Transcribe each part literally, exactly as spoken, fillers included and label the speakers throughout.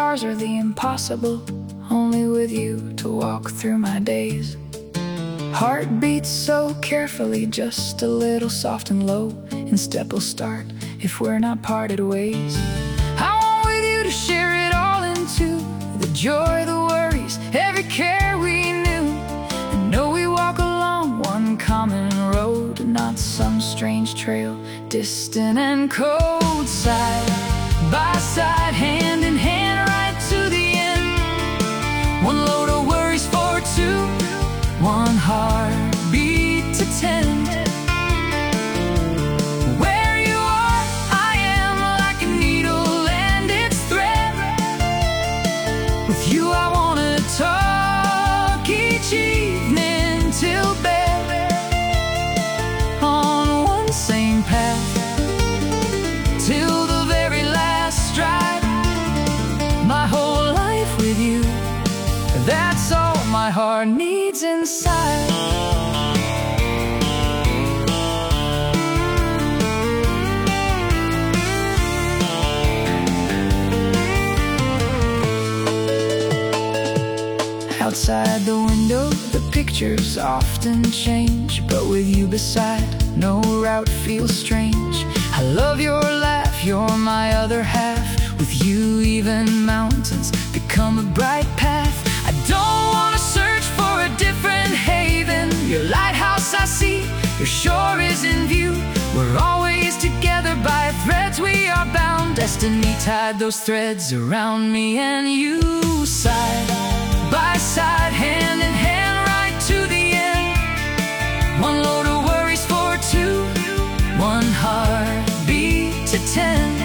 Speaker 1: stars are the impossible, only with you to walk through my days. Heart beats so carefully, just a little soft and low, and step will start if we're not parted ways. I want with you to share it all into the joy, the worries, every care we knew, and know we walk along one common road, not some strange trail, distant and cold. Side by side, hand in hand, right to the end. One load of worries for two, one heartbeat to tend. Where you are, I am like a needle and its thread. With you I wanna talk each evening till bed, on one same path till the very last stride. My whole life with you, that's all my heart needs inside. Outside the window, the pictures often change, but with you beside, no route feels strange. I love your laugh, you're my other half. With you even mountains become a bright path. I don't wanna search for a different haven. Your lighthouse I see, your shore is in view. We're always together by threads we are bound. Destiny tied those threads around me and you. Side by side, hand in hand, right to the end. One load of worries for two, one heartbeat to tend.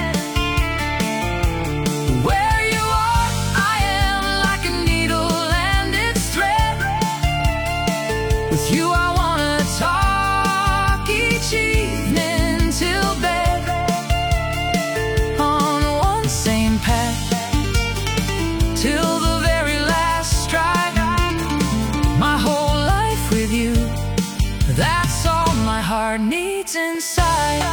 Speaker 1: With you I wanna talk each evening till bed, on one same path till the very last stride. My whole life with you, that's all my heart needs inside.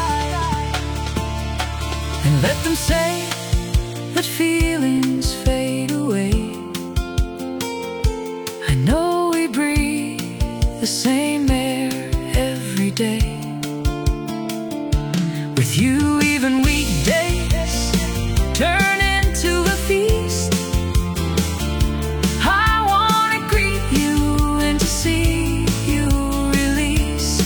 Speaker 1: And let them say that feelings fade away. I know we breathe the same air every day. With you even weekdays turn into a feast. I wanna greet you and to see you released.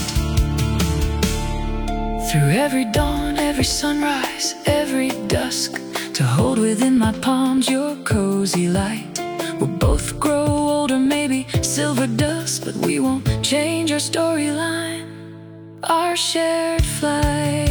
Speaker 1: Through every dawn, every sunrise, every dusk, to hold within my palms your cozy light. We'll both grow older, maybe silver dust, but we won't change our storyline, our shared flight.